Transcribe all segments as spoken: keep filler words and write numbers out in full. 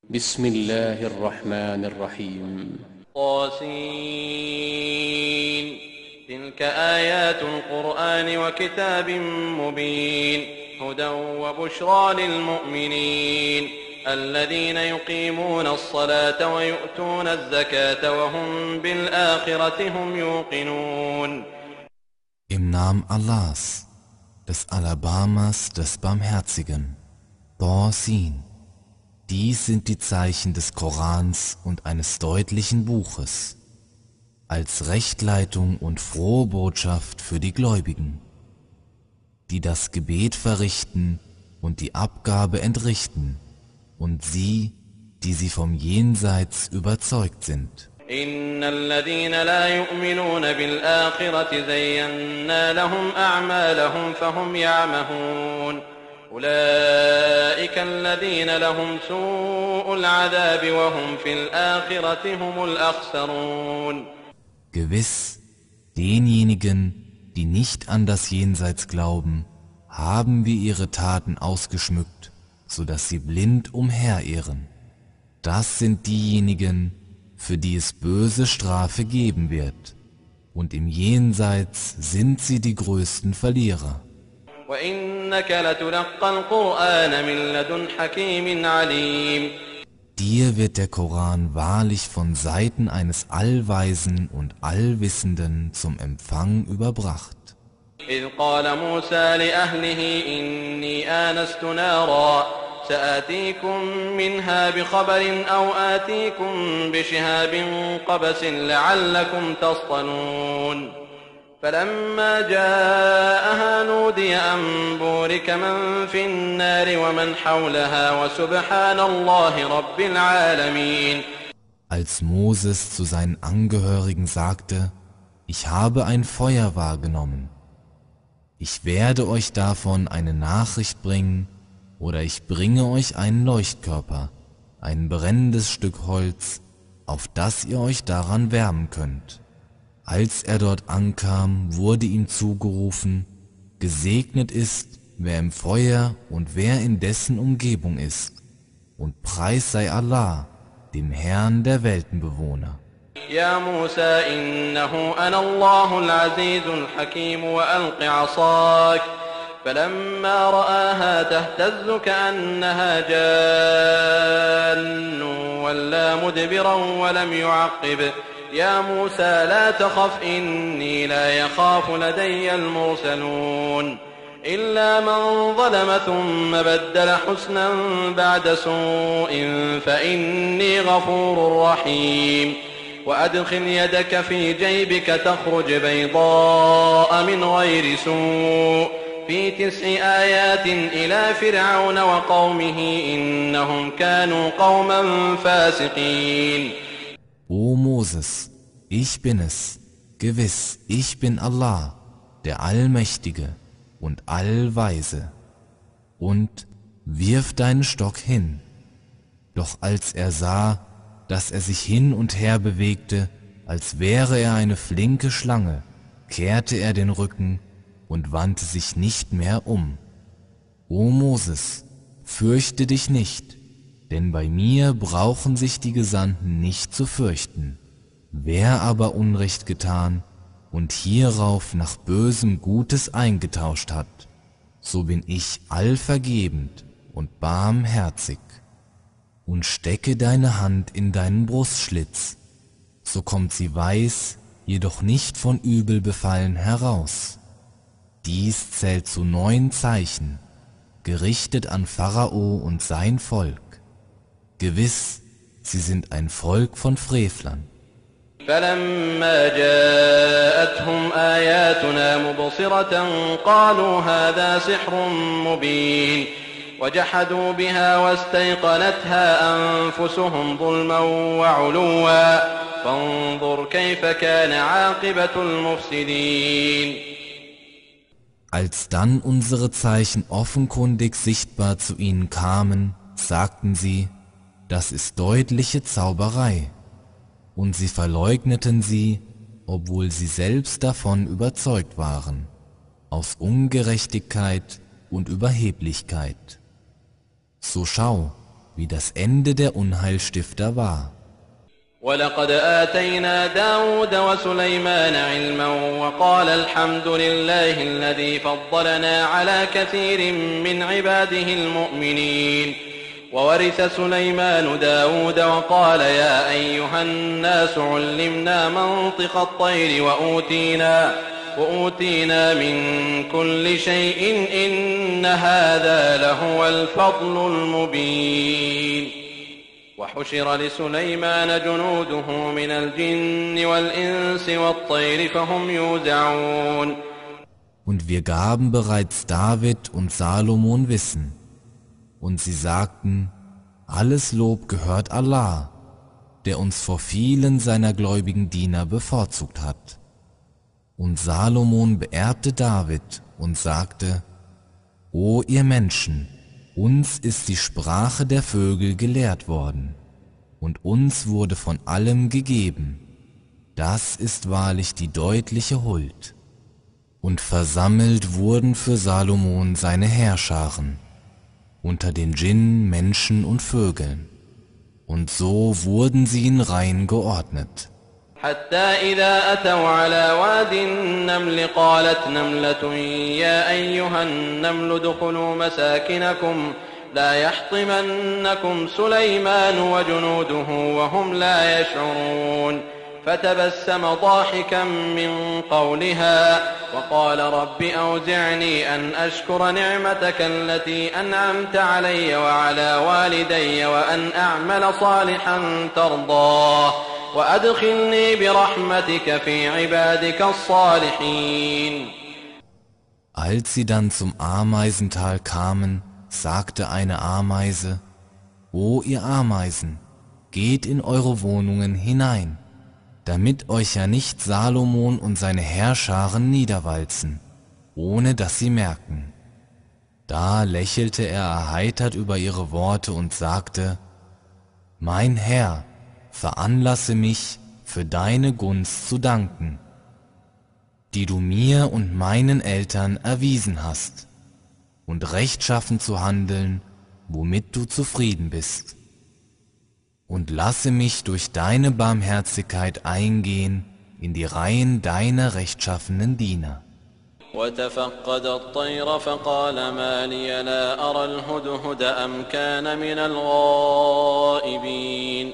بسم الله الرحمن الرحيم طاسين تلك آيات القرآن وكتاب مبين هدى وبشرى للمؤمنين الذين يقيمون الصلاة ويؤتون الزكاة وهم بالآخرة هم يوقنون. Im Namen Allahs, des Alabamas, des Barmherzigen. Tasin. Dies sind die Zeichen des Korans und eines deutlichen Buches, als Rechtleitung und frohe Botschaft für die Gläubigen, die das Gebet verrichten und die Abgabe entrichten, und sie, die sie vom Jenseits überzeugt sind. إن الذين لا يؤمنون بالآخرة زينا لهم أعمالهم فهم يعمهون أولئك الذين لهم سوء العذاب وهم في الآخرة هم الأخسرون. Gewiss, denjenigen, die nicht an das Jenseits glauben, haben wir ihre Taten ausgeschmückt, so dass sie blind umherirren. Das sind diejenigen, für die es böse Strafe geben wird, und im Jenseits sind sie die größten Verlierer. وَإِنَّكَ لَتُلَقَّى الْقُرْآنَ مِنْ لَدُنْ حَكِيمٍ عَلِيمٍ. Dir wird der Koran wahrlich von Seiten eines Allweisen und Allwissenden zum Empfang überbracht. إِذْ قَالَ مُوسَى لِأَهْلِهِ إِنِّي آنَسْتُ نَارًا سآتيكم منها بخبر أو آتيكم بشهاب قبس لعلكم تصطلون فلما جاءها نودي أن بورك من في النار ومن حولها وسبحان الله رب العالمين. Als Moses zu seinen Angehörigen sagte, ich habe ein Feuer wahrgenommen. Ich werde euch davon eine Nachricht bringen, oder ich bringe euch einen Leuchtkörper, ein brennendes Stück Holz, auf das ihr euch daran wärmen könnt. Als er dort ankam, wurde ihm zugerufen, gesegnet ist, wer im Feuer und wer in dessen Umgebung ist, und Preis sei Allah, dem Herrn der Weltenbewohner. يا موسى إنه أنا الله العزيز الحكيم وألق عصاك فلما رآها تهتز كأنها جان ولا مدبرا ولم يعقب يا موسى لا تخف إني لا يخاف لدي المرسلون إلا من ظلم ثم بدل حسنا بعد سوء فإني غفور رحيم وأدخل يدك في جيبك تخرج بيضاء من غير سوء في تسع آيات إلى فرعون وقومه إنهم كانوا قوما فاسقين. O Moses, ich bin es, gewiss, ich bin Allah, der Allmächtige und Allweise. Und wirf deinen Stock hin. Doch als er sah, dass er sich hin und her bewegte, als wäre er eine flinke Schlange, kehrte er den Rücken und wandte sich nicht mehr um. O Moses, fürchte dich nicht, denn bei mir brauchen sich die Gesandten nicht zu fürchten. Wer aber Unrecht getan und hierauf nach Bösem Gutes eingetauscht hat, so bin ich allvergebend und barmherzig. Und stecke deine Hand in deinen Brustschlitz, so kommt sie weiß, jedoch nicht von Übel befallen heraus. Dies zählt zu neun Zeichen, gerichtet an Pharao und sein Volk. Gewiss, sie sind ein Volk von Frevlern. فلما جاءتهم آياتنا مبصرة قالوا هذا سحر مبين وجحدوا بها واستيقنتها أنفسهم ظلما وعلوا فانظر كيف كان عاقبة المفسدين. Als dann unsere Zeichen offenkundig sichtbar zu ihnen kamen, sagten sie, das ist deutliche Zauberei, und sie verleugneten sie, obwohl sie selbst davon überzeugt waren, aus Ungerechtigkeit und Überheblichkeit. So schau, wie das Ende der Unheilstifter war. ولقد آتينا داود وسليمان علما وقال الحمد لله الذي فضلنا على كثير من عباده المؤمنين وورث سليمان داود وقال يا أيها الناس علمنا منطق الطير وأوتينا, وأوتينا من كل شيء إن هذا لهو الفضل المبين وحشر لسليمان جنوده من الجن والإنس والطير فهم يوزعون. Und wir gaben bereits David und Salomon Wissen, und sie sagten, alles Lob gehört Allah, der uns vor vielen seiner gläubigen Diener bevorzugt hat. Und Salomon beerbte David und sagte, O ihr Menschen, uns ist die Sprache der Vögel gelehrt worden, und uns wurde von allem gegeben. Das ist wahrlich die deutliche Huld. Und versammelt wurden für Salomon seine Heerscharen, unter den Djinn, Menschen und Vögeln. Und so wurden sie in Reihen geordnet. حتى إذا أتوا على واد النمل قالت نملة يا أيها النمل ادخلوا مساكنكم لا يحطمنكم سليمان وجنوده وهم لا يشعرون فتبسم ضاحكا من قولها وقال رب أوزعني أن أشكر نعمتك التي أنعمت علي وعلى والدي وأن أعمل صالحا ترضاه وأدخلني برحمتك في عبادك الصالحين. Als sie dann zum Ameisental kamen, sagte eine Ameise, O ihr Ameisen, geht in eure Wohnungen hinein, damit euch ja nicht Salomon und seine Heerscharen niederwalzen, ohne dass sie merken. Da lächelte er erheitert über ihre Worte und sagte, Mein Herr, veranlasse mich, für deine Gunst zu danken, die du mir und meinen Eltern erwiesen hast, und rechtschaffen zu handeln, womit du zufrieden bist. Und lasse mich durch deine Barmherzigkeit eingehen in die Reihen deiner rechtschaffenen Diener. وتفقد الطير فقال ما لي لا أرى الهدهد أم كان من الغائبين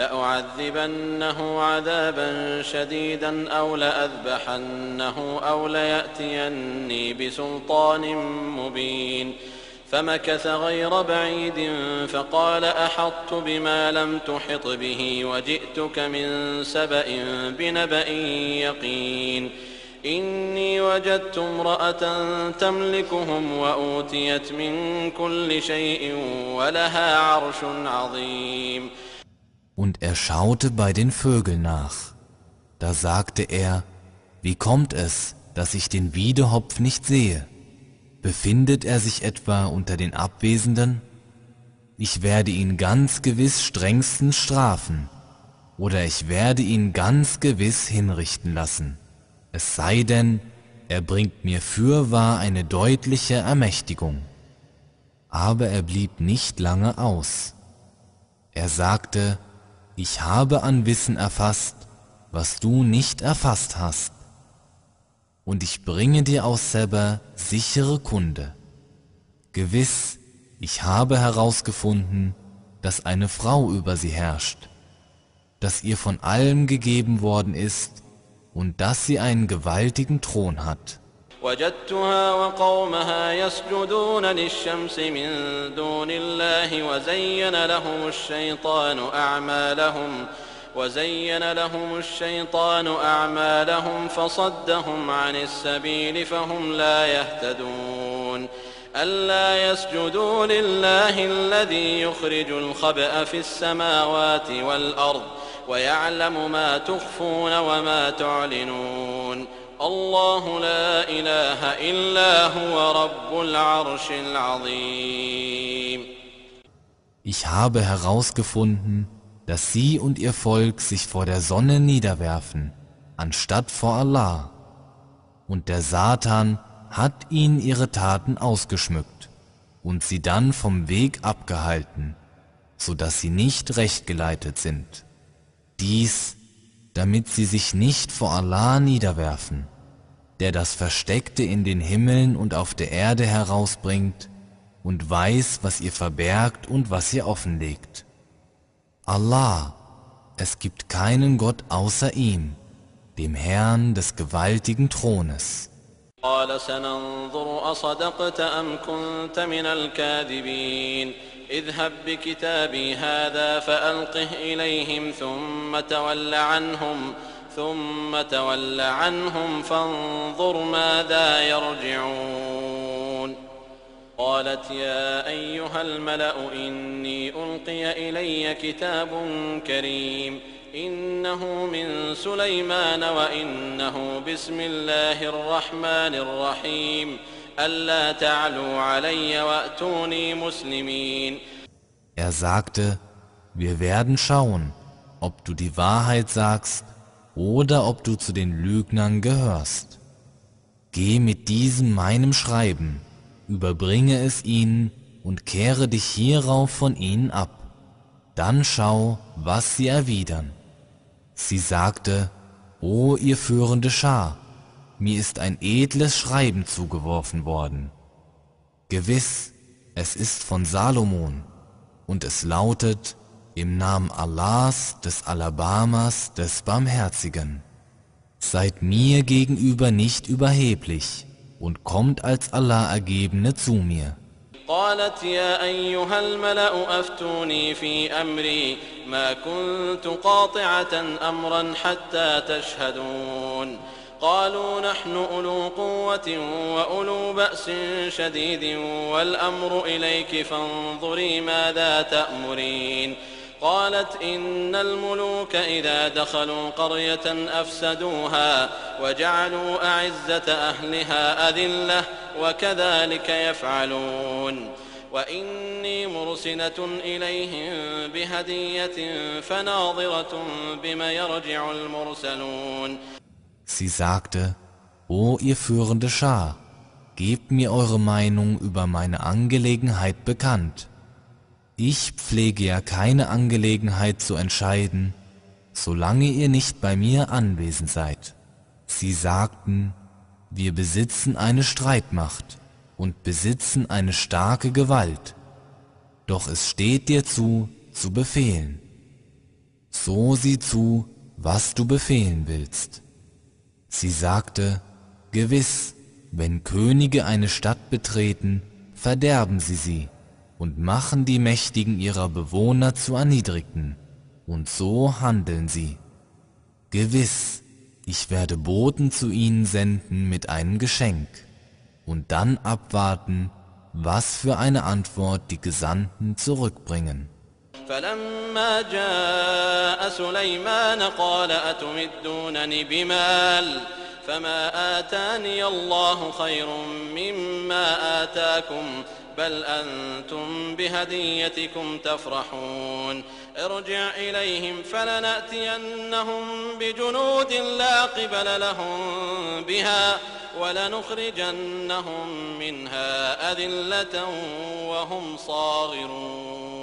لأعذبنه عذابا شديدا أو لأذبحنه أو ليأتيني بسلطان مبين فمكث غير بعيد فقال أحطت بما لم تحط به وجئتك من سبأ بنبأ يقين إني وجدت امرأة تملكهم وأوتيت من كل شيء ولها عرش عظيم. Und er schaute bei den Vögeln nach. Da sagte er, wie kommt es, dass ich den Wiedehopf nicht sehe? Befindet er sich etwa unter den Abwesenden? Ich werde ihn ganz gewiss strengstens strafen, oder ich werde ihn ganz gewiss hinrichten lassen. Es sei denn, er bringt mir fürwahr eine deutliche Ermächtigung. Aber er blieb nicht lange aus. Er sagte, ich habe an Wissen erfasst, was du nicht erfasst hast. Und ich bringe dir aus Seba sichere Kunde. Gewiss, ich habe herausgefunden, dass eine Frau über sie herrscht, dass ihr von allem gegeben worden ist und dass sie einen gewaltigen Thron hat. وجدتها وقومها يسجدون للشمس من دون الله وزين لهم الشيطان أعمالهم وزين لهم الشيطان أعمالهم فصدهم عن السبيل فهم لا يهتدون ألا يسجدوا لله الذي يخرج الخبأ في السماوات والأرض ويعلم ما تخفون وما تعلنون الله لا إله إلا هو رب العرش العظيم. Ich habe herausgefunden, dass sie und ihr Volk sich vor der Sonne niederwerfen, anstatt vor Allah. Und der Satan hat ihnen ihre Taten ausgeschmückt und sie dann vom Weg abgehalten. so dass sie nicht rechtgeleitet sind. Dies, damit sie sich nicht vor Allah niederwerfen, der das Versteckte in den Himmeln und auf der Erde herausbringt und weiß, was ihr verbergt und was ihr offenlegt. Allah, es gibt keinen Gott außer ihm, dem Herrn des gewaltigen Thrones. قال سننظر أصدقت أم كنت من الكاذبين اذهب بكتابي هذا فألقه إليهم ثم تول عنهم ثم تول عنهم فانظر ماذا يرجعون قالت يا أيها الملأ إني ألقي إلي كتاب كريم إنه من سليمان وإنه بسم الله الرحمن الرحيم ألا تعلوا علي وأتوني مسلمين. Er sagte, wir werden schauen, ob du die Wahrheit sagst oder ob du zu den Lügnern gehörst. Geh mit diesem meinem Schreiben, überbringe es ihnen und kehre dich hierauf von ihnen ab. Dann schau, was sie erwidern. Sie sagte, O ihr führende Schar, mir ist ein edles Schreiben zugeworfen worden. Gewiss, es ist von Salomon, und es lautet, im Namen Allahs, des Alabamas, des Barmherzigen. Seid mir gegenüber nicht überheblich und kommt als Allah-Ergebene zu mir. قالت يا أيها الملأ أفتوني في أمري ما كنت قاطعة أمرا حتى تشهدون قالوا نحن أولو قوة وأولو بأس شديد والأمر إليك فانظري ماذا تأمرين قالت إن الملوك إذا دخلوا قرية أفسدوها وجعلوا أعزة أهلها أذلة وكذلك يفعلون وإني مرسلة إليهم بهدية فناظرة بما يرجع المرسلون. Sie sagte, O ihr führende Schar, gebt mir eure Meinung über meine Angelegenheit bekannt. Ich pflege ja keine Angelegenheit zu entscheiden, solange ihr nicht bei mir anwesend seid. Sie sagten, wir besitzen eine Streitmacht und besitzen eine starke Gewalt, doch es steht dir zu, zu befehlen. So sieh zu, was du befehlen willst. Sie sagte, gewiss, wenn Könige eine Stadt betreten, verderben sie sie und machen die Mächtigen ihrer Bewohner zu Erniedrigten, und so handeln sie. Gewiss, ich werde Boten zu ihnen senden mit einem Geschenk und dann abwarten, was für eine Antwort die Gesandten zurückbringen. فلما جاء سليمان قال أتمدونني بمال فما آتاني الله خير مما آتاكم بل أنتم بهديتكم تفرحون ارجع إليهم فلنأتينهم بجنود لا قبل لهم بها ولنخرجنهم منها أذلة وهم صاغرون.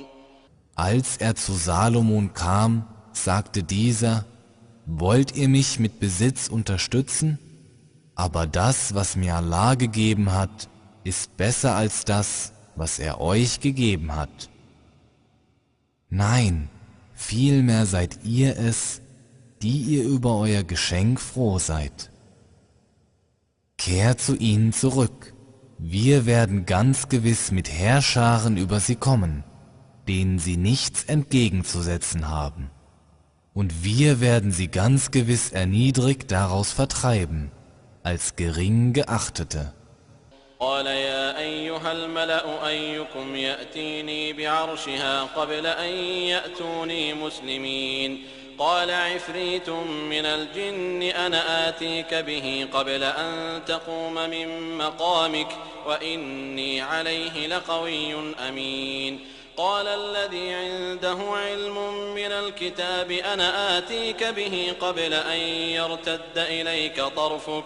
Als er zu Salomon kam, sagte dieser, wollt ihr mich mit Besitz unterstützen? Aber das, was mir Allah gegeben hat, ist besser als das, was er euch gegeben hat. Nein, vielmehr seid ihr es, die ihr über euer Geschenk froh seid. Kehrt zu ihnen zurück, wir werden ganz gewiss mit Heerscharen über sie kommen, denen sie nichts entgegenzusetzen haben. Und wir werden sie ganz gewiss erniedrigt daraus vertreiben, als gering Geachtete. قال يا أيها الملأ أيكم يأتيني بعرشها قبل أن يأتوني مسلمين قال عفريت من الجن أنا آتيك به قبل أن تقوم من مقامك وإني عليه لقوي أمين قال الذي عنده علم من الكتاب أنا آتيك به قبل أن يرتد إليك طرفك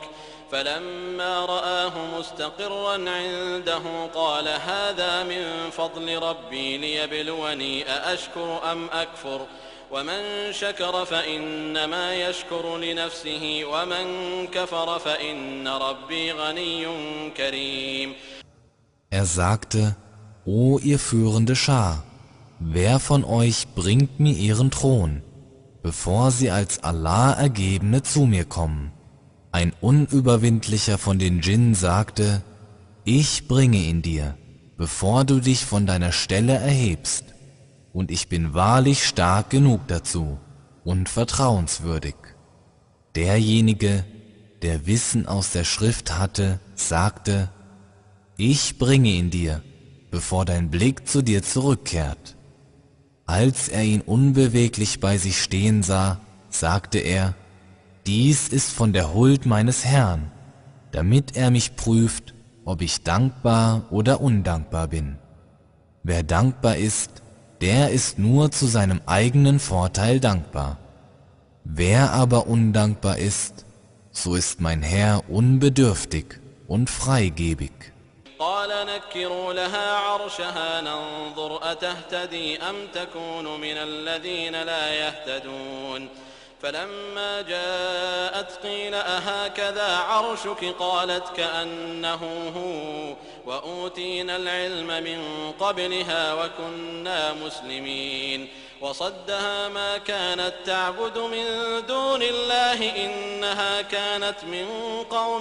فلما رآه مستقرا عنده قال هذا من فضل ربي ليبلوني أأشكر أم أكفر ومن شكر فإنما يشكر لنفسه ومن كفر فإن ربي غني كريم. Er sagte, O ihr führende Schar, wer von euch bringt mir ihren Thron, bevor sie als Allah Ergebene zu mir kommen? Ein Unüberwindlicher von den Djinn sagte, ich bringe ihn dir, bevor du dich von deiner Stelle erhebst, und ich bin wahrlich stark genug dazu und vertrauenswürdig. Derjenige, der Wissen aus der Schrift hatte, sagte, ich bringe ihn dir, bevor dein Blick zu dir zurückkehrt. Als er ihn unbeweglich bei sich stehen sah, sagte er, dies ist von der Huld meines Herrn, damit er mich prüft, ob ich dankbar oder undankbar bin. Wer dankbar ist, der ist nur zu seinem eigenen Vorteil dankbar. Wer aber undankbar ist, so ist mein Herr unbedürftig und freigebig. قال نكروا لها عرشها ننظر أتهتدي أم تكون من الذين لا يهتدون فلما جاءت قيل أهكذا عرشك قالت كأنه هو وأوتينا العلم من قبلها وكنا مسلمين وصدها ما كانت تعبد من دون الله إنها كانت من قوم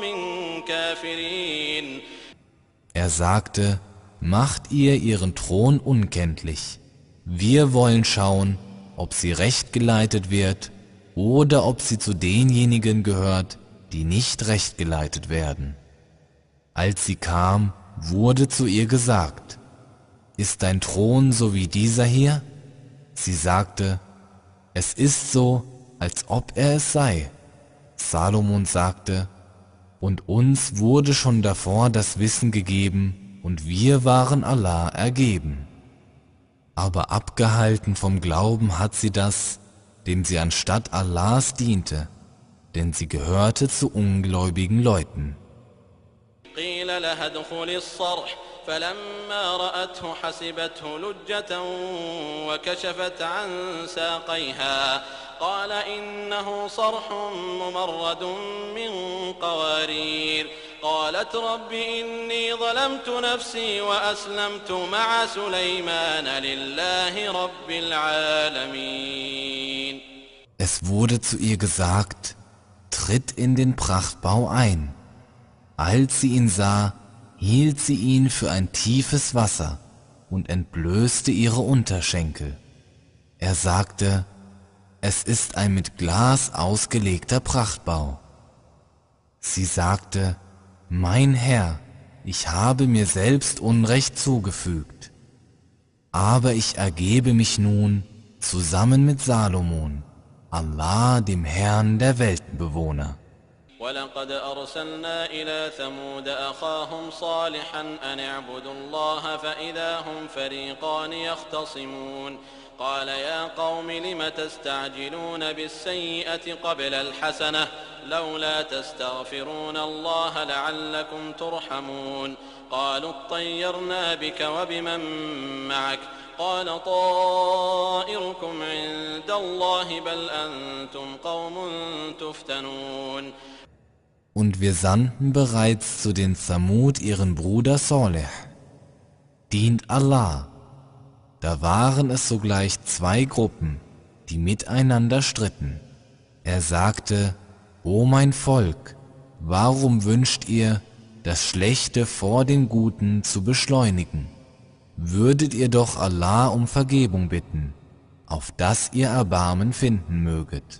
كافرين. Er sagte, macht ihr ihren Thron unkenntlich. Wir wollen schauen, ob sie recht geleitet wird oder ob sie zu denjenigen gehört, die nicht recht geleitet werden. Als sie kam, wurde zu ihr gesagt, ist dein Thron so wie dieser hier? Sie sagte, es ist so, als ob er es sei. Salomon sagte, und uns wurde schon davor das Wissen gegeben, und wir waren Allah ergeben. Aber abgehalten vom Glauben hat sie das, dem sie anstatt Allahs diente, denn sie gehörte zu ungläubigen Leuten. قيل لها ادخلي الصرح فلما رأته حسبته لجة وكشفت عن ساقيها قال إنه صرح ممرد من قوارير قالت رب إني ظلمت نفسي وأسلمت مع سليمان لله رب العالمين. Es wurde zu ihr gesagt, tritt in den Prachtbau ein. Als sie ihn sah, hielt sie ihn für ein tiefes Wasser und entblößte ihre Unterschenkel. Er sagte, es ist ein mit Glas ausgelegter Prachtbau. Sie sagte, mein Herr, ich habe mir selbst Unrecht zugefügt, aber ich ergebe mich nun zusammen mit Salomon, Allah, dem Herrn der Weltenbewohner. ولقد أرسلنا إلى ثمود أخاهم صالحا أن اعبدوا الله فإذا هم فريقان يختصمون قال يا قوم لم تستعجلون بالسيئة قبل الحسنة لولا تستغفرون الله لعلكم ترحمون قالوا اطيرنا بك وبمن معك قال طائركم عند الله بل أنتم قوم تفتنون. Und wir sandten bereits zu den Thamud ihren Bruder Saleh. Dient Allah. Da waren es sogleich zwei Gruppen, die miteinander stritten. Er sagte, O mein Volk, warum wünscht ihr, das Schlechte vor dem Guten zu beschleunigen? Würdet ihr doch Allah um Vergebung bitten, auf dass ihr Erbarmen finden möget.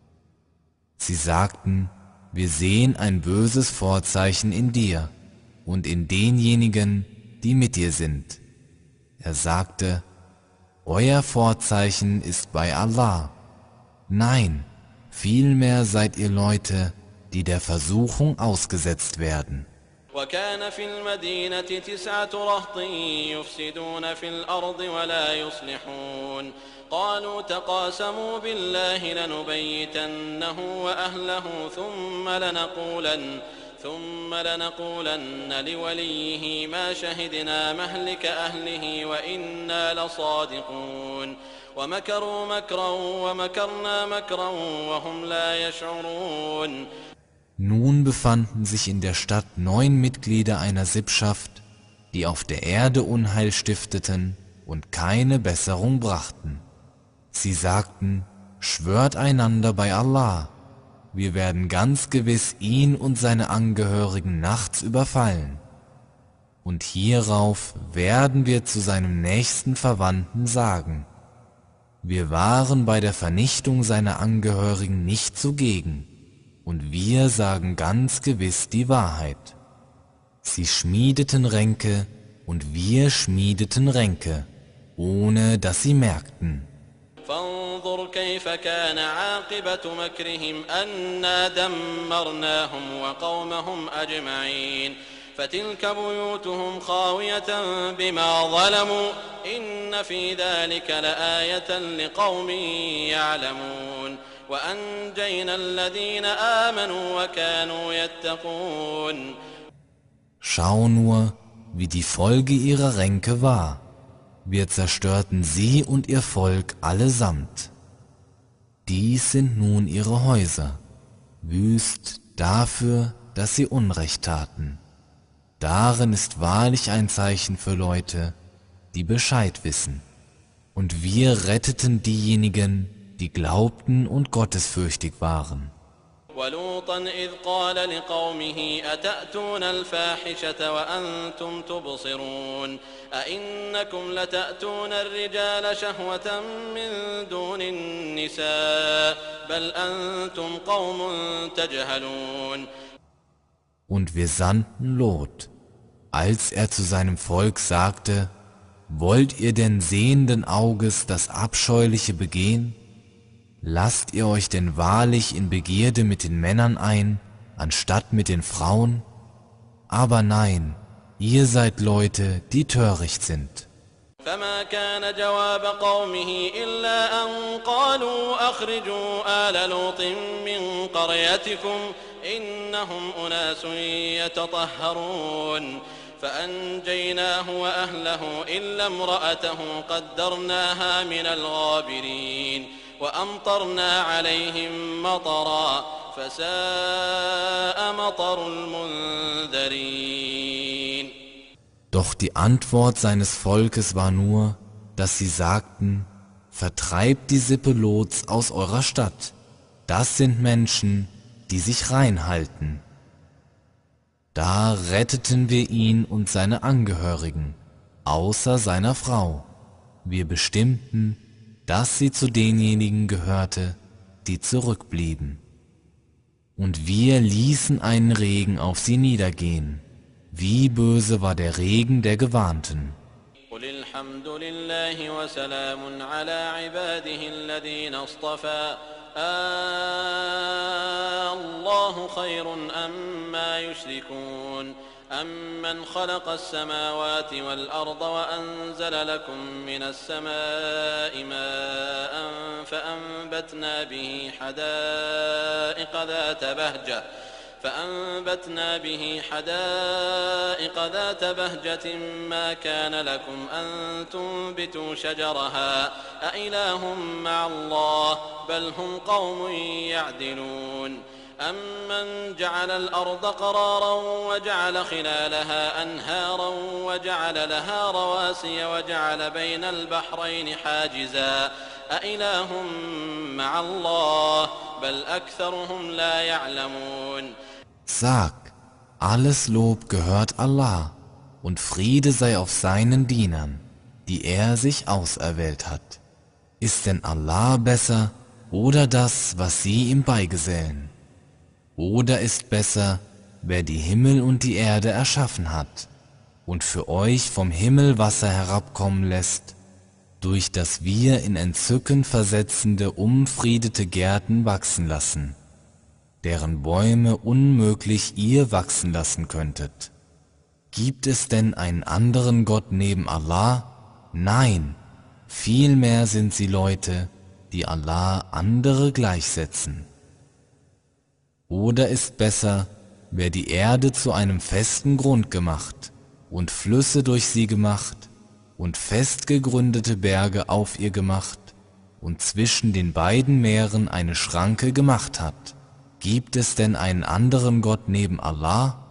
Sie sagten, wir sehen ein böses Vorzeichen in dir und in denjenigen, die mit dir sind. Er sagte, euer Vorzeichen ist bei Allah. Nein, vielmehr seid ihr Leute, die der Versuchung ausgesetzt werden. وكان في المدينة تسعة رهط يفسدون في الأرض ولا يصلحون قالوا تقاسموا بالله لنبيتنه وأهله ثم لنقولن ثم لنقولن لوليه ما شهدنا مهلك أهله وإنا لصادقون ومكروا مكرا ومكرنا مكرا وهم لا يشعرون. Nun befanden sich in der Stadt neun Mitglieder einer Sippschaft, die auf der Erde Unheil stifteten und keine Besserung brachten. Sie sagten, schwört einander bei Allah, wir werden ganz gewiss ihn und seine Angehörigen nachts überfallen. Und hierauf werden wir zu seinem nächsten Verwandten sagen, wir waren bei der Vernichtung seiner Angehörigen nicht zugegen, und wir sagen ganz gewiss die Wahrheit. Sie schmiedeten Ränke, und wir schmiedeten Ränke, ohne dass sie merkten. فانظر كيف كان عاقبة مكرهم أنا دمرناهم وقومهم أجمعين فتلك بيوتهم خاوية بما ظلموا إن في ذلك لآية لقوم يعلمون وأنجينا الذين آمنوا وكانوا يتقون. Schau nur, wie die Folge ihrer Ränke war. Wir zerstörten sie und ihr Volk allesamt. Dies sind nun ihre Häuser, wüst dafür, dass sie Unrecht taten. Darin ist wahrlich ein Zeichen für Leute, die Bescheid wissen. Und wir retteten diejenigen, die glaubten und gottesfürchtig waren. ولوطا إذ قال لقومه أتأتون الفاحشة وأنتم تبصرون أئنكم لتأتون الرجال شهوة من دون النساء بل أنتم قوم تجهلون. Und wir sandten Lot, als er zu seinem Volk sagte, wollt ihr denn sehenden Auges das Abscheuliche begehen? Lasst ihr euch denn wahrlich in Begierde mit den Männern ein, anstatt mit den Frauen? Aber nein, ihr seid Leute, die töricht sind. فما كان جواب قومه إلا أن قالوا أخرجوا آل لوط من قريتكم إنهم أناس يتطهرون فأنجيناه وأهله إلا امرأته قدرناها من الغابرين وأمطرنا عليهم مطرا فساء مطر المنذرين. Doch die Antwort seines Volkes war nur, dass sie sagten, vertreibt die Sippe Lots aus eurer Stadt. Das sind Menschen, die sich rein halten. Da retteten wir ihn und seine Angehörigen, außer seiner Frau. Wir bestimmten, dass sie zu denjenigen gehörte, die zurückblieben. Und wir ließen einen Regen auf sie niedergehen. Wie böse war der Regen der Gewarnten. قل الحمد لله وسلام على عباده الذين اصطفى الله خير أما يشركون أمن خلق السماوات والأرض وأنزل لكم من السماء ماء فأنبتنا به حدائق ذات بهجة فأنبتنا به حدائق ذات بهجة ما كان لكم أن تنبتوا شجرها أإله مع الله بل هم قوم يعدلون أمن جعل الأرض قرارا وجعل خلالها أنهارا وجعل لها رواسي وجعل بين البحرين حاجزا أإله مع الله بل أكثرهم لا يعلمون. Sag, alles Lob gehört Allah und Friede sei auf seinen Dienern, die er sich auserwählt hat. Ist denn Allah besser oder das, was sie ihm beigesellen? Oder ist besser, wer die Himmel und die Erde erschaffen hat und für euch vom Himmel Wasser herabkommen lässt, durch das wir in Entzücken versetzende, umfriedete Gärten wachsen lassen, deren Bäume unmöglich ihr wachsen lassen könntet. Gibt es denn einen anderen Gott neben Allah? Nein, vielmehr sind sie Leute, die Allah andere gleichsetzen. Oder ist besser, wer die Erde zu einem festen Grund gemacht und Flüsse durch sie gemacht und fest gegründete Berge auf ihr gemacht und zwischen den beiden Meeren eine Schranke gemacht hat. Gibt es denn einen anderen Gott neben Allah?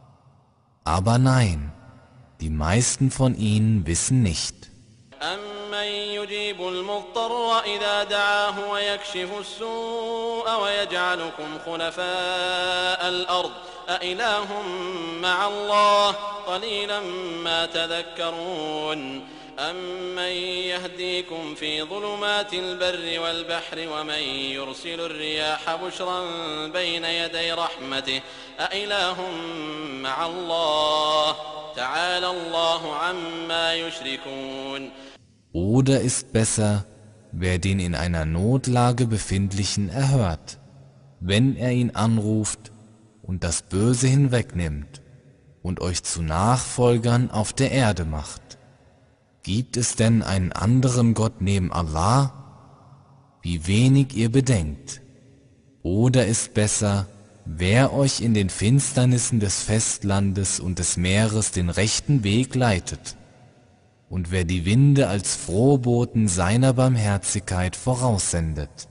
Aber nein, die meisten von ihnen wissen nicht. أَمَّن يُجِيبُ الْمُضْطَرَّ إِذَا دَعَاهُ وَيَكْشِفُ السُّوءَ وَيَجْعَلُكُمْ خُلَفَاءَ الْأَرْضِ أَإِلَٰهٌ مَّعَ اللَّهِ قَلِيلًا مَّا تَذَكَّرُونَ أَمَّن يَهْدِيكُمْ فِي ظُلُمَاتِ الْبَرِّ وَالْبَحْرِ وَمَن يُرْسِلُ الرِّيَاحَ بُشْرًا بَيْنَ يَدَيْ رَحْمَتِهِ أَإِلَٰهٌ مَّعَ اللَّهِ تَعَالَى اللَّهُ عَمَّا يُشْرِكُونَ. Oder ist besser, wer den in einer Notlage Befindlichen erhört, wenn er ihn anruft und das Böse hinwegnimmt und euch zu Nachfolgern auf der Erde macht. Gibt es denn einen anderen Gott neben Allah? Wie wenig ihr bedenkt. Oder ist besser, wer euch in den Finsternissen des Festlandes und des Meeres den rechten Weg leitet und wer die Winde als Frohboten seiner Barmherzigkeit voraussendet.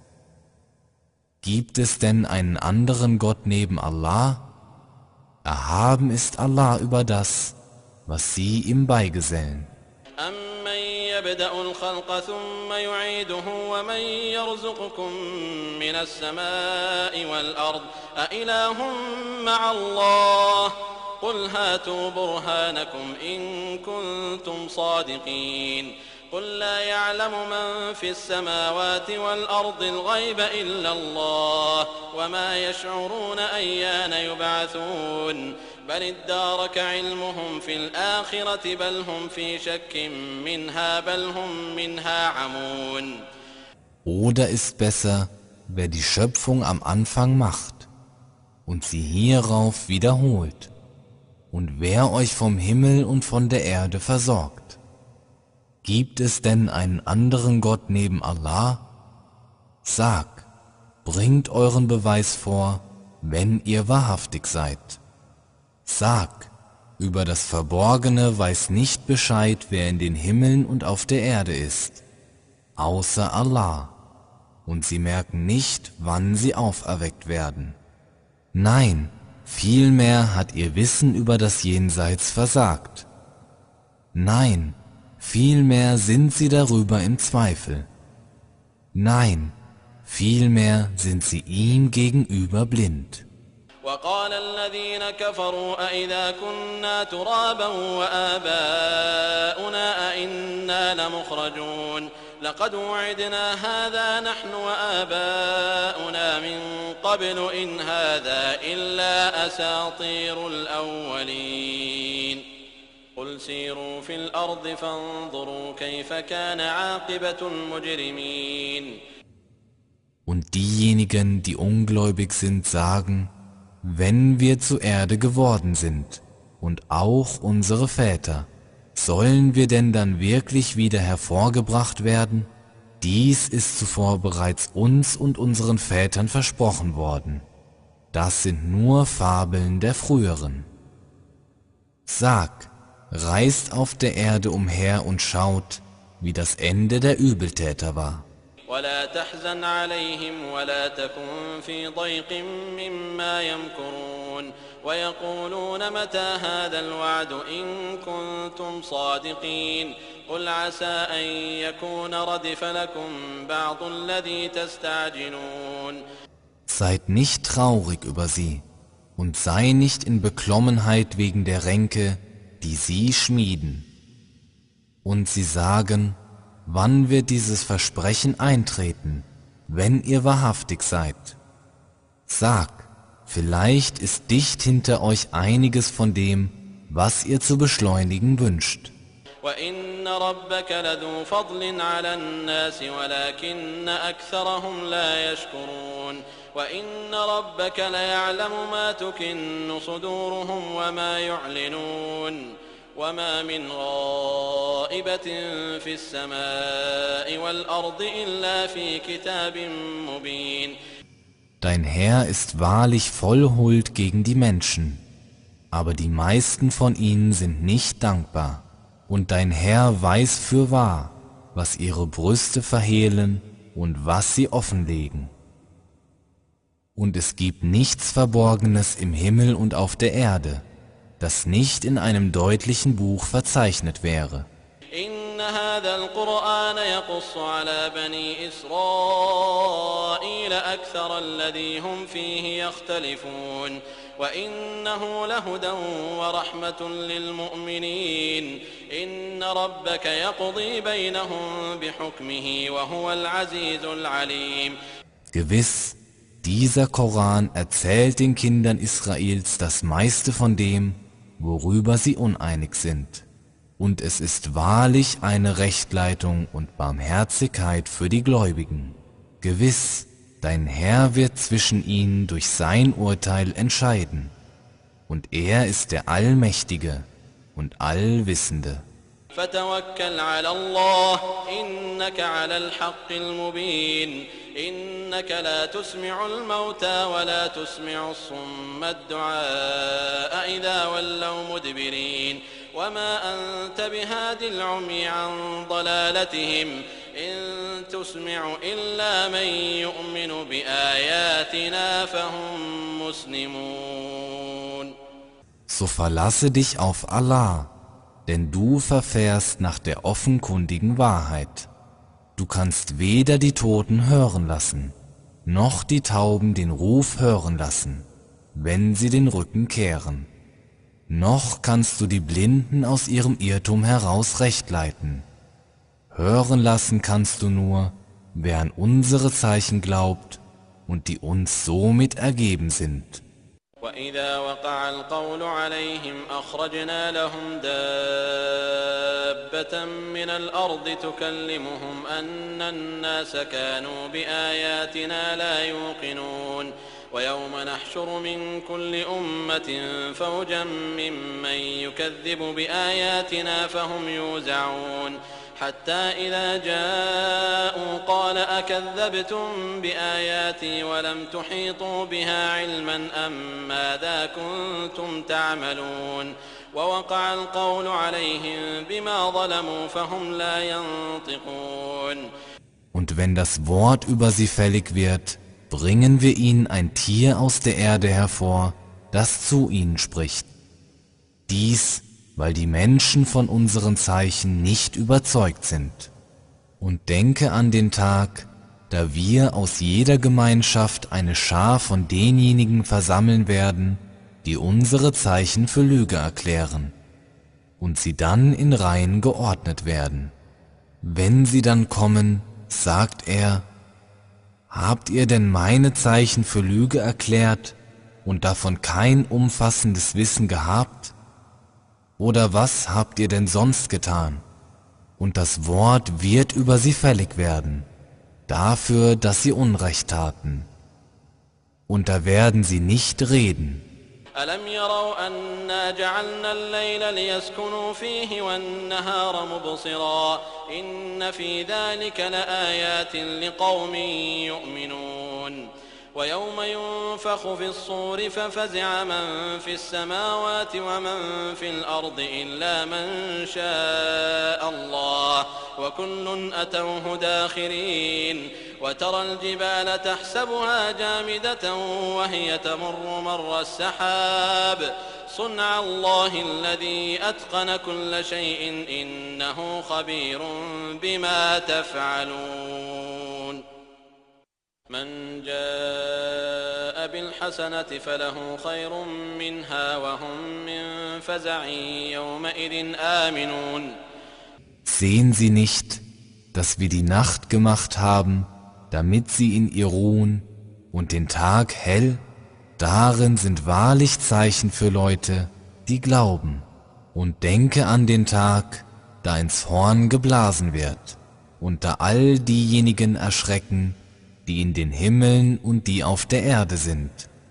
Gibt es denn einen anderen Gott neben Allah? Erhaben ist Allah über das, was sie ihm beigesellen. أَمَّن يَبْدَأُ الْخَلْقَ ثُمَّ يُعِيدُهُ وَمَن يَرْزُقُكُم مِّنَ السَّمَاءِ وَالْأَرْضِ أَإِلَٰهٌ مَّعَ اللَّهِ قُلْ هَاتُوا بُرْهَانَكُمْ إِن كُنتُمْ صَادِقِينَ قُل لَّا يَعْلَمُ مَن فِي السَّمَاوَاتِ وَالْأَرْضِ الْغَيْبَ إِلَّا اللَّهُ وَمَا يَشْعُرُونَ أَيَّانَ يُبْعَثُونَ بل ادارك علمهم في الآخرة بل هم في شك منها بل هم منها عمون. Oder ist besser, wer die Schöpfung am Anfang macht und sie hierauf wiederholt und wer euch vom Himmel und von der Erde versorgt. Gibt es denn einen anderen Gott neben Allah? Sag, bringt euren Beweis vor, wenn ihr wahrhaftig seid. Sag, über das Verborgene weiß nicht Bescheid, wer in den Himmeln und auf der Erde ist, außer Allah, und sie merken nicht, wann sie auferweckt werden. Nein, vielmehr hat ihr Wissen über das Jenseits versagt. Nein, vielmehr sind sie darüber im Zweifel. Nein, vielmehr sind sie ihm gegenüber blind. وقال الذين كفروا أئذا كنا ترابا وآباؤنا أئنا لمخرجون لقد وعدنا هذا نحن وآباؤنا من قبل إن هذا إلا أساطير الأولين قل سيروا في الأرض فانظروا كيف كان عاقبة المجرمين. Und diejenigen, die ungläubig sind, sagen: Wenn wir zur Erde geworden sind, und auch unsere Väter, sollen wir denn dann wirklich wieder hervorgebracht werden? Dies ist zuvor bereits uns und unseren Vätern versprochen worden. Das sind nur Fabeln der früheren. Sag, reist auf der Erde umher und schaut, wie das Ende der Übeltäter war. ولا تحزن عليهم ولا تكن في ضيق مما يمكرون ويقولون متى هذا الوعد إن كنتم صادقين قل عسى أن يكون ردف لكم بعض الذي تستعجلون. Seid nicht traurig über sie und sei nicht in Beklommenheit wegen der Ränke, die sie schmieden. Und sie sagen: Wann wird dieses Versprechen eintreten, wenn ihr wahrhaftig seid? Sag, vielleicht ist dicht hinter euch einiges von dem, was ihr zu beschleunigen wünscht. وَإِنَّ رَبَّكَ لَذُو فَضْلٍ عَلَى النَّاسِ وَلَكِنَّ أَكْثَرَهُمْ لَا يَشْكُرُونَ وَإِنَّ رَبَّكَ لَيَعْلَمُ مَا تُكِنُّ صُدُورُهُمْ وَمَا يُعْلِنُونَ وما من غائبة في السماء والأرض إلا في كتاب مبين. Dein Herr ist wahrlich voll Huld gegen die Menschen, aber die meisten von ihnen sind nicht dankbar. Und dein Herr weiß fürwahr, was ihre Brüste verhehlen und was sie offenlegen. Und es gibt nichts Verborgenes im Himmel und auf der Erde, das nicht in einem deutlichen Buch verzeichnet wäre. إن هذا القرآن يقص على بني إسرائيل أكثر الذي هم فيه يختلفون وإنه لهدى ورحمة للمؤمنين إن ربك يقضي بينهم بحكمه وهو العزيز العليم. Gewiss, dieser Koran erzählt den Kindern Israels das meiste von dem, worüber sie uneinig sind. Und es ist wahrlich eine Rechtleitung und Barmherzigkeit für die Gläubigen. Gewiss, dein Herr wird zwischen ihnen durch sein Urteil entscheiden. Und er ist der Allmächtige und Allwissende. فتوكل على الله إنك على الحق المبين إنك لا تسمع الموتى ولا تسمع الصم الدعاء إذا ولوا مدبرين وما أنت بهاد العمي عن ضلالتهم إن تسمع إلا من يؤمن بآياتنا فهم مسلمون. So verlasse dich auf Allah, denn du verfährst nach der offenkundigen Wahrheit. Du kannst weder die Toten hören lassen, noch die Tauben den Ruf hören lassen, wenn sie den Rücken kehren. Noch kannst du die Blinden aus ihrem Irrtum heraus rechtleiten. Hören lassen kannst du nur, wer an unsere Zeichen glaubt und die uns somit ergeben sind. وإذا وقع القول عليهم أخرجنا لهم دابة من الأرض تكلمهم أن الناس كانوا بآياتنا لا يوقنون ويوم نحشر من كل أمة فوجا ممن يكذب بآياتنا فهم يوزعون حتى إذا جاءوا قال أكذبتم بآياتي ولم تحيطوا بها علما أم ماذا كنتم تعملون ووقع القول عليهم بما ظلموا فهم لا ينطقون. Und wenn das Wort über sie fällig wird, bringen wir ihnen ein Tier aus der Erde hervor, das zu ihnen spricht. Dies weil die Menschen von unseren Zeichen nicht überzeugt sind. Und denke an den Tag, da wir aus jeder Gemeinschaft eine Schar von denjenigen versammeln werden, die unsere Zeichen für Lüge erklären, und sie dann in Reihen geordnet werden. Wenn sie dann kommen, sagt er, habt ihr denn meine Zeichen für Lüge erklärt und davon kein umfassendes Wissen gehabt? Oder was habt ihr denn sonst getan? Und das Wort wird über sie fällig werden, dafür, dass sie Unrecht taten. Und da werden sie nicht reden. ألم يروا أنا جعلنا الليل ليسكنوا فيه والنهار مبصرا إن في ذلك لآيات لقوم يؤمنون ويوم ينفخ في الصور ففزع من في السماوات ومن في الأرض إلا من شاء الله وكل أتوه داخرين وترى الجبال تحسبها جامدة وهي تمر مر السحاب صنع الله الذي أتقن كل شيء إنه خبير بما تفعلون. من جاء بالحسنة فله خير منها وهم من فزع يومئذ آمنون. Sehen Sie nicht, dass wir die Nacht gemacht haben, damit sie in ihr ruhen, und den Tag hell? Darin sind wahrlich Zeichen für Leute, die glauben. Und denke an den Tag, da ins Horn geblasen wird, und da all diejenigen erschrecken, die in den Himmeln und die auf der Erde sind,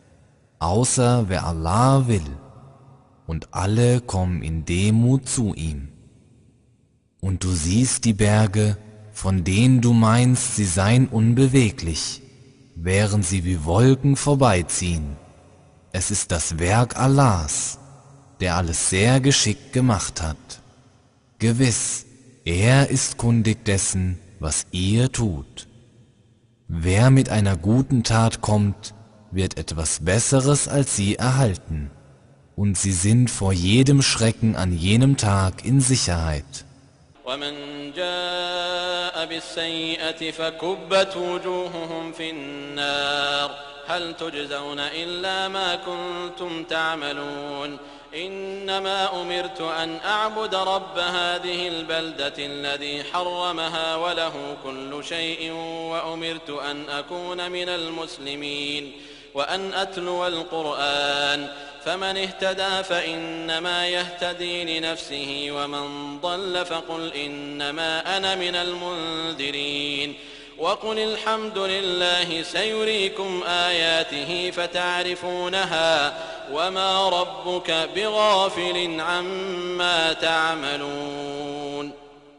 außer wer Allah will, und alle kommen in Demut zu ihm. Und du siehst die Berge, von denen du meinst, sie seien unbeweglich, während sie wie Wolken vorbeiziehen. Es ist das Werk Allahs, der alles sehr geschickt gemacht hat. Gewiss, er ist kundig dessen, was ihr tut. Wer mit einer guten Tat kommt, wird etwas Besseres als sie erhalten, und sie sind vor jedem Schrecken an jenem Tag in Sicherheit. ومن جاء بالسيئة فكبت وجوههم في النار هل تجزون إلا ما كنتم تعملون إنما أمرت أن أعبد رب هذه البلدة الذي حرمها وله كل شيء وأمرت أن أكون من المسلمين وأن أتلو القرآن فمن اهتدى فإنما يهتدي لنفسه ومن ضل فقل إنما أنا من المنذرين وقل الحمد لله سيريكم آياته فتعرفونها وما ربك بغافل عما تعملون.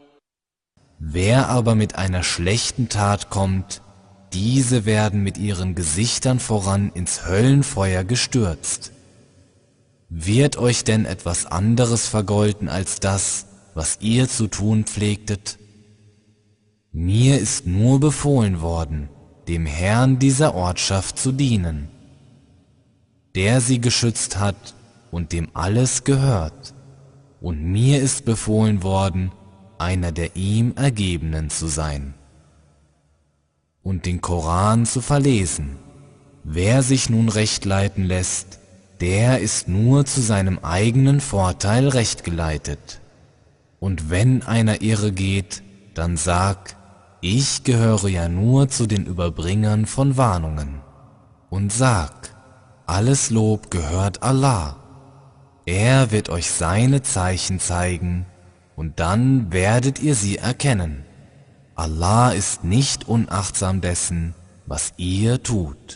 Wer aber mit einer schlechten Tat kommt, diese werden mit ihren Gesichtern voran ins Höllenfeuer gestürzt. Wird euch denn etwas anderes vergolten als das, was ihr zu tun pflegtet? Mir ist nur befohlen worden, dem Herrn dieser Ortschaft zu dienen, der sie geschützt hat und dem alles gehört, und mir ist befohlen worden, einer der ihm Ergebenen zu sein und den Koran zu verlesen. Wer sich nun recht leiten lässt, der ist nur zu seinem eigenen Vorteil rechtgeleitet. Und wenn einer irre geht, dann sag, ich gehöre ja nur zu den Überbringern von Warnungen. Und sag, alles Lob gehört Allah. Er wird euch seine Zeichen zeigen, und dann werdet ihr sie erkennen. Allah ist nicht unachtsam dessen, was ihr tut.